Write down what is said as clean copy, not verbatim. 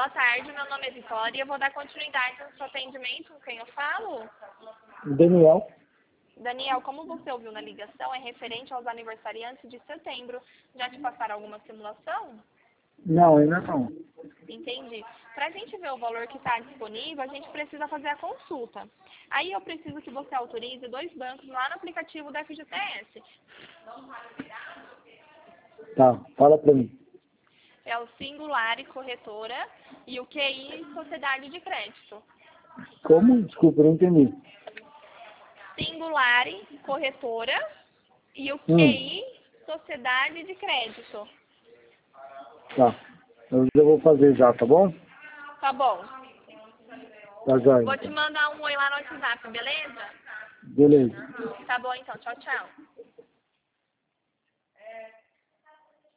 Boa tarde, meu nome é Vitória e eu vou dar continuidade ao seu atendimento. Com quem eu falo? Daniel. Daniel, como você ouviu na ligação, é referente aos aniversariantes de setembro. Já te passaram alguma simulação? Não, ainda não. Entendi. Para a gente ver o valor que está disponível, a gente precisa fazer a consulta. Aí eu preciso que você autorize 2 bancos lá no aplicativo da FGTS. Tá, fala pra mim. É o Singular Corretora e o QI Sociedade de Crédito. Como? Desculpa, eu não entendi. Singular Corretora e o QI Sociedade de Crédito. Tá. Eu já vou fazer já, tá bom? Tá bom. Tá joia. Vou te mandar um oi lá no WhatsApp, beleza? Beleza. Tá bom então. Tchau, tchau.